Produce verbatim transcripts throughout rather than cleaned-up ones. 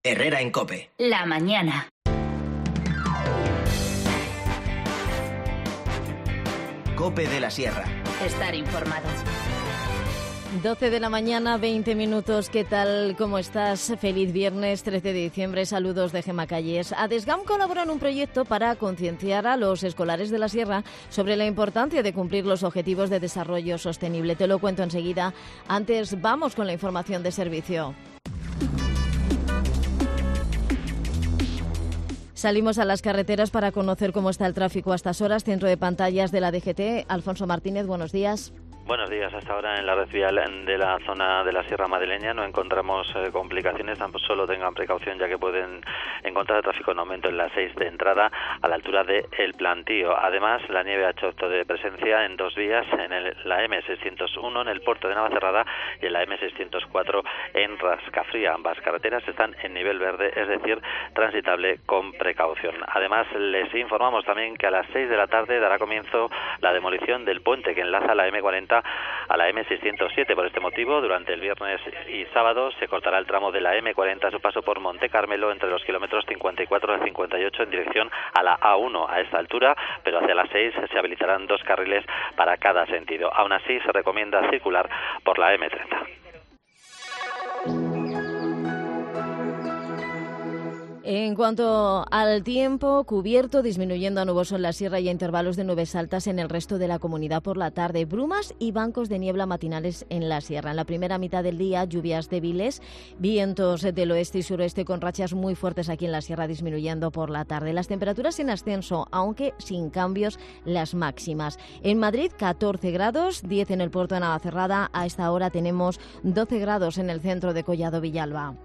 Herrera en COPE. La mañana. COPE de la Sierra. Estar informado. doce de la mañana, veinte minutos. ¿Qué tal? ¿Cómo estás? Feliz viernes, trece de diciembre. Saludos de Gemma Calles. ADESGAM colabora en un proyecto para concienciar a los escolares de la Sierra sobre la importancia de cumplir los objetivos de desarrollo sostenible. Te lo cuento enseguida. Antes, vamos con la información de servicio. Salimos a las carreteras para conocer cómo está el tráfico a estas horas. Centro de pantallas de la D G T. Alfonso Martínez, buenos días. Buenos días. Hasta ahora en la red vial de la zona de la Sierra Madrileña no encontramos eh, complicaciones, tan solo tengan precaución ya que pueden encontrar el tráfico en aumento en la seis de entrada a la altura de El Plantío. Además, la nieve ha hecho acto de presencia en dos vías, en el, la M seiscientos uno en el puerto de Navacerrada y en la M seiscientos cuatro en Rascafría. Ambas carreteras están en nivel verde, es decir, transitable con precaución. Además, les informamos también que a las seis de la tarde dará comienzo la demolición del puente que enlaza la M cuarenta a la M seiscientos siete. Por este motivo, durante el viernes y sábado se cortará el tramo de la M cuarenta a su paso por Monte Carmelo entre los kilómetros cincuenta y cuatro y cincuenta y ocho en dirección a la A uno a esta altura, pero hacia las seis se habilitarán dos carriles para cada sentido. Aún así, se recomienda circular por la M treinta. En cuanto al tiempo, cubierto, disminuyendo a nuboso en la sierra y a intervalos de nubes altas en el resto de la comunidad por la tarde. Brumas y bancos de niebla matinales en la sierra. En la primera mitad del día, lluvias débiles, vientos del oeste y suroeste con rachas muy fuertes aquí en la sierra, disminuyendo por la tarde. Las temperaturas en ascenso, aunque sin cambios las máximas. En Madrid, catorce grados, diez en el puerto de Navacerrada. A esta hora tenemos doce grados en el centro de Collado Villalba.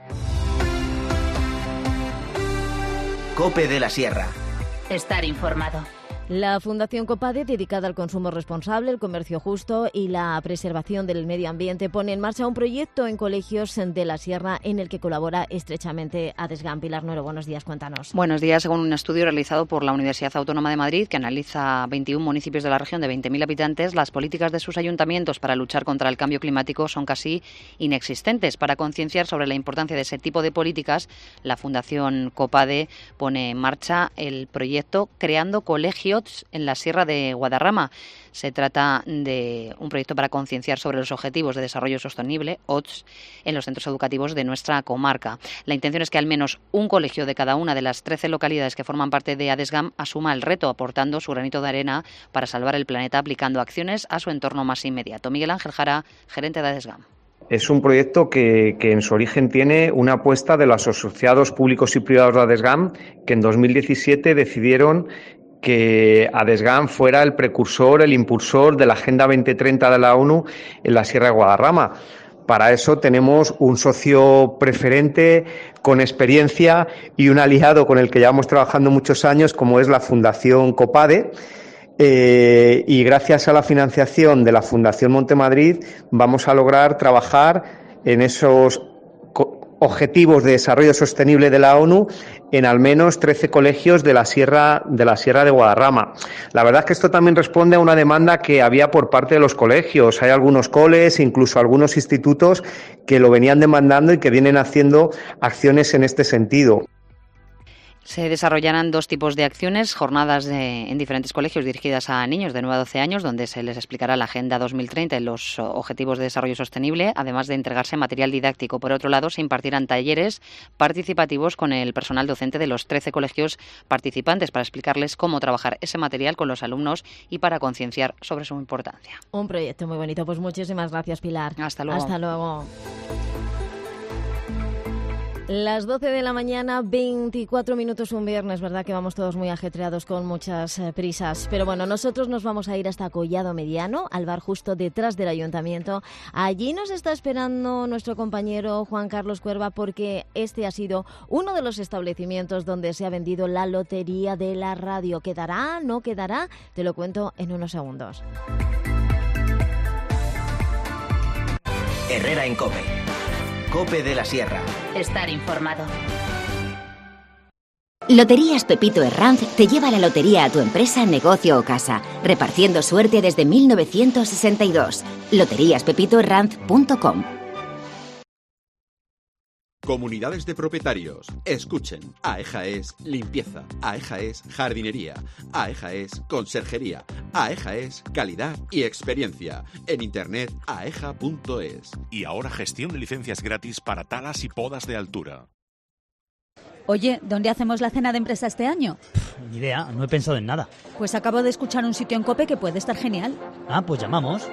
COPE de la Sierra. Estar informado. La Fundación COPADE, dedicada al consumo responsable, el comercio justo y la preservación del medio ambiente, pone en marcha un proyecto en colegios de la Sierra en el que colabora estrechamente ADESGAM. Pilar Nuero, buenos días, cuéntanos. Buenos días. Según un estudio realizado por la Universidad Autónoma de Madrid, que analiza veintiún municipios de la región de veinte mil habitantes, las políticas de sus ayuntamientos para luchar contra el cambio climático son casi inexistentes. Para concienciar sobre la importancia de ese tipo de políticas, la Fundación COPADE pone en marcha el proyecto Creando Colegios en la Sierra de Guadarrama. Se trata de un proyecto para concienciar sobre los Objetivos de Desarrollo Sostenible, O D S, en los centros educativos de nuestra comarca. La intención es que al menos un colegio de cada una de las trece localidades que forman parte de ADESGAM asuma el reto, aportando su granito de arena para salvar el planeta, aplicando acciones a su entorno más inmediato. Miguel Ángel Jara, gerente de ADESGAM. Es un proyecto que, que en su origen tiene una apuesta de los asociados públicos y privados de ADESGAM, que en dos mil diecisiete decidieron que ADESGAM fuera el precursor, el impulsor de la Agenda veinte treinta de la ONU en la Sierra de Guadarrama. Para eso tenemos un socio preferente con experiencia y un aliado con el que llevamos trabajando muchos años, como es la Fundación COPADE. Eh, y gracias a la financiación de la Fundación Montemadrid vamos a lograr trabajar en esos Objetivos de Desarrollo Sostenible de la ONU en al menos trece colegios de la Sierra de la Sierra de Guadarrama. La verdad es que esto también responde a una demanda que había por parte de los colegios. Hay algunos coles, incluso algunos institutos que lo venían demandando y que vienen haciendo acciones en este sentido. Se desarrollarán dos tipos de acciones, jornadas de, en diferentes colegios dirigidas a niños de nueve a doce años, donde se les explicará la Agenda dos mil treinta y los Objetivos de Desarrollo Sostenible, además de entregarse material didáctico. Por otro lado, se impartirán talleres participativos con el personal docente de los trece colegios participantes para explicarles cómo trabajar ese material con los alumnos y para concienciar sobre su importancia. Un proyecto muy bonito. Pues muchísimas gracias, Pilar. Hasta luego. Hasta luego. Las doce de la mañana, veinticuatro minutos, un viernes, ¿verdad? Que vamos todos muy ajetreados con muchas eh, prisas. Pero bueno, nosotros nos vamos a ir hasta Collado Mediano, al bar justo detrás del ayuntamiento. Allí nos está esperando nuestro compañero Juan Carlos Cuerva, porque este ha sido uno de los establecimientos donde se ha vendido la lotería de la radio. ¿Quedará? ¿No quedará? Te lo cuento en unos segundos. Herrera en COPE. COPE de la Sierra. Estar informado. Loterías Pepito Herranz te lleva la lotería a tu empresa, negocio o casa, repartiendo suerte desde mil novecientos sesenta y dos. loterías pepito herranz punto com. Comunidades de propietarios. Escuchen. AEJA es limpieza. AEJA es jardinería. AEJA es conserjería. AEJA es calidad y experiencia. En internet aeja punto es. Y ahora gestión de licencias gratis para talas y podas de altura. Oye, ¿dónde hacemos la cena de empresa este año? Pff, ni idea, no he pensado en nada. Pues acabo de escuchar un sitio en COPE que puede estar genial. Ah, pues llamamos.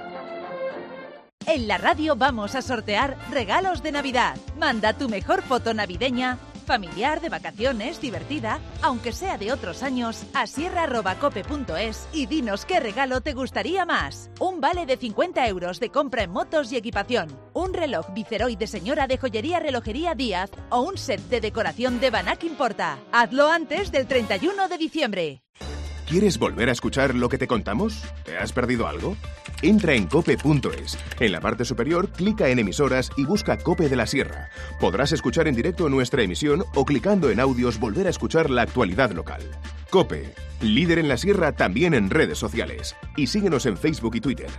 En la radio vamos a sortear regalos de Navidad. Manda tu mejor foto navideña, familiar, de vacaciones, divertida, aunque sea de otros años, a sierra arroba cope punto es y dinos qué regalo te gustaría más. Un vale de cincuenta euros de compra en motos y equipación, un reloj Viceroy de señora de joyería Relojería Díaz o un set de decoración de Banac Importa. Hazlo antes del treinta y uno de diciembre. ¿Quieres volver a escuchar lo que te contamos? ¿Te has perdido algo? Entra en cope punto es. En la parte superior, clica en emisoras y busca Cope de la Sierra. Podrás escuchar en directo nuestra emisión o clicando en audios volver a escuchar la actualidad local. Cope, líder en la Sierra también en redes sociales. Y síguenos en Facebook y Twitter.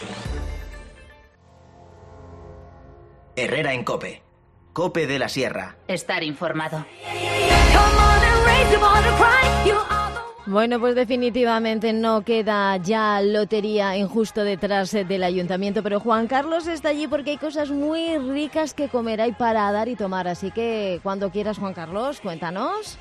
Herrera en Cope. Cope de la Sierra. Estar informado. Bueno, pues definitivamente no queda ya lotería en justo detrás del ayuntamiento, pero Juan Carlos está allí porque hay cosas muy ricas que comer, hay para dar y tomar, así que cuando quieras, Juan Carlos, cuéntanos.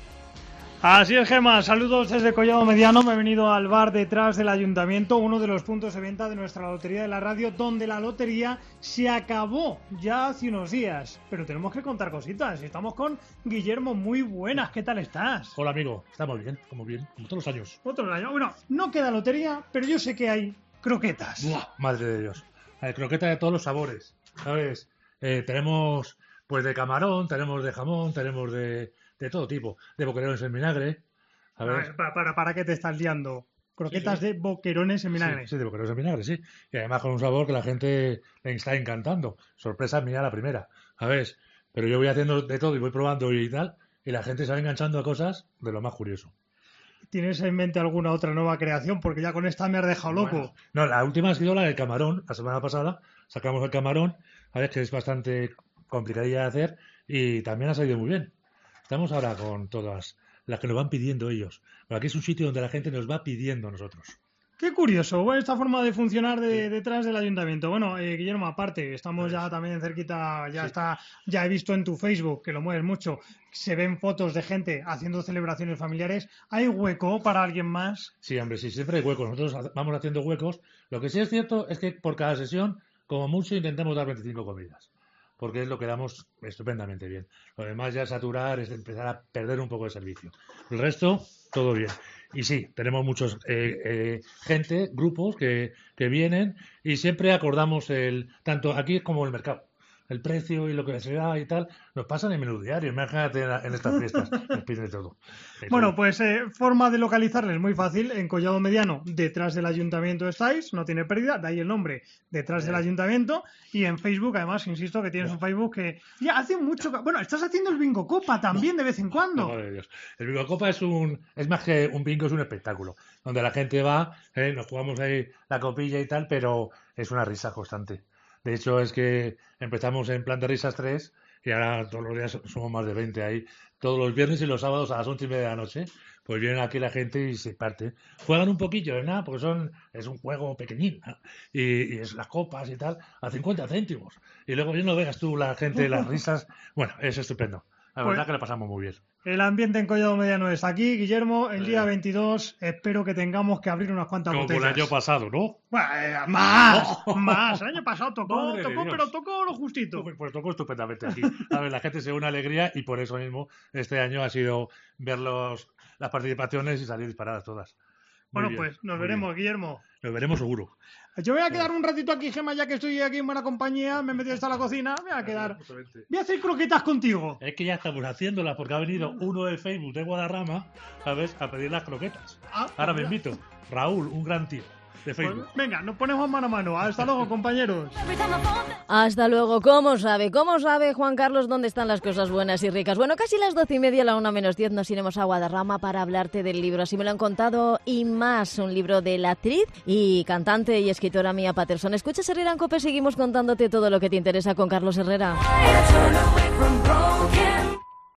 Así es, Gemma, saludos desde Collado Mediano. Me he venido al bar detrás del ayuntamiento, uno de los puntos de venta de nuestra lotería de la radio, donde la lotería se acabó ya hace unos días. Pero tenemos que contar cositas. Estamos con Guillermo, muy buenas, ¿qué tal estás? Hola, amigo, estamos bien, como bien, como todos los años. Otro año, bueno, no queda lotería, pero yo sé que hay croquetas. ¡Buah! Madre de Dios, hay croquetas de todos los sabores, ¿sabes? Eh, tenemos, pues, de camarón, tenemos de jamón, tenemos de... de todo tipo, de boquerones en vinagre. A ver. Para, para, ¿Para qué te estás liando? Croquetas sí, sí. de boquerones en vinagre. Sí, sí, de boquerones en vinagre, sí. Y además con un sabor que la gente le está encantando. Sorpresa mía la primera, ¿sabes? Pero yo voy haciendo de todo y voy probando y tal, y la gente se va enganchando a cosas de lo más curioso. ¿Tienes en mente alguna otra nueva creación? Porque ya con esta me has dejado loco. Bueno, no, la última ha sido la del camarón. La semana pasada sacamos el camarón, a ver, que es bastante complicadilla de hacer, y también ha salido muy bien. Estamos ahora con todas las que nos van pidiendo ellos. Pero aquí es un sitio donde la gente nos va pidiendo a nosotros. Qué curioso, bueno, esta forma de funcionar de, sí. detrás del ayuntamiento. Bueno, eh, Guillermo, aparte, estamos ya también cerquita, ya sí. está, ya he visto en tu Facebook, que lo mueves mucho, se ven fotos de gente haciendo celebraciones familiares. ¿Hay hueco para alguien más? Sí, hombre, sí, siempre hay hueco. Nosotros vamos haciendo huecos. Lo que sí es cierto es que por cada sesión, como mucho, intentamos dar veinticinco comidas. Porque es lo que damos estupendamente bien. Lo demás ya saturar es empezar a perder un poco de servicio. El resto, todo bien. Y sí, tenemos muchos eh, eh, gente, grupos que, que vienen y siempre acordamos el tanto aquí como el mercado. El precio y lo que se da y tal, nos pasan en menú diario. Imagínate en, en estas fiestas, nos piden de todo. De bueno, todo. pues eh, forma de localizarles muy fácil. En Collado Mediano, detrás del ayuntamiento estáis, no tiene pérdida, de ahí el nombre, detrás eh. del ayuntamiento. Y en Facebook, además, insisto que tienes no. un Facebook que ya hace mucho... Bueno, estás haciendo el bingo copa también no. de vez en cuando. No, madre de Dios. El bingo copa es un es más que un bingo, es un espectáculo. Donde la gente va, eh, nos jugamos ahí la copilla y tal, pero es una risa constante. De hecho, es que empezamos en Plan de Risas tres y ahora todos los días somos más de veinte ahí. Todos los viernes y los sábados a las once y media de la noche, pues vienen aquí la gente y se parte. Juegan un poquillo, de nada, porque son es un juego pequeñín, ¿no? y, y es las copas y tal, a cincuenta céntimos. Y luego ya no veas tú la gente, las risas. Bueno, es estupendo. La verdad pues, que lo pasamos muy bien. El ambiente en Collado Mediano está aquí, Guillermo. El día veintidós espero que tengamos que abrir unas cuantas Como botellas. Como el año pasado, ¿no? Bueno, eh, más, oh. más. El año pasado tocó, Madre tocó pero tocó lo justito. Pues, pues tocó estupendamente aquí. A ver, la gente se une alegría y por eso mismo este año ha sido ver los, las participaciones y salir disparadas todas. Muy bueno, bien, pues nos veremos, bien. Guillermo. Nos veremos seguro. Yo voy a quedar un ratito aquí, Gemma, ya que estoy aquí en buena compañía, me he metido hasta la cocina, me voy a quedar. Voy a hacer croquetas contigo. Es que ya estamos haciéndolas porque ha venido uno del Facebook de Guadarrama, ¿sabes?, a pedir las croquetas. Ah, Ahora me invito. Raúl, un gran tío de Facebook. Pues venga, nos ponemos mano a mano. Hasta luego, compañeros. Hasta luego. ¿Cómo sabe? ¿Cómo sabe Juan Carlos dónde están las cosas buenas y ricas? Bueno, casi las doce y media, la una menos diez, nos iremos a Guadarrama para hablarte del libro. Así me lo han contado y más, un libro de la actriz y cantante y escritora Mia Patterson. Escucha Herrera en COPE, seguimos contándote todo lo que te interesa con Carlos Herrera. I'm broken.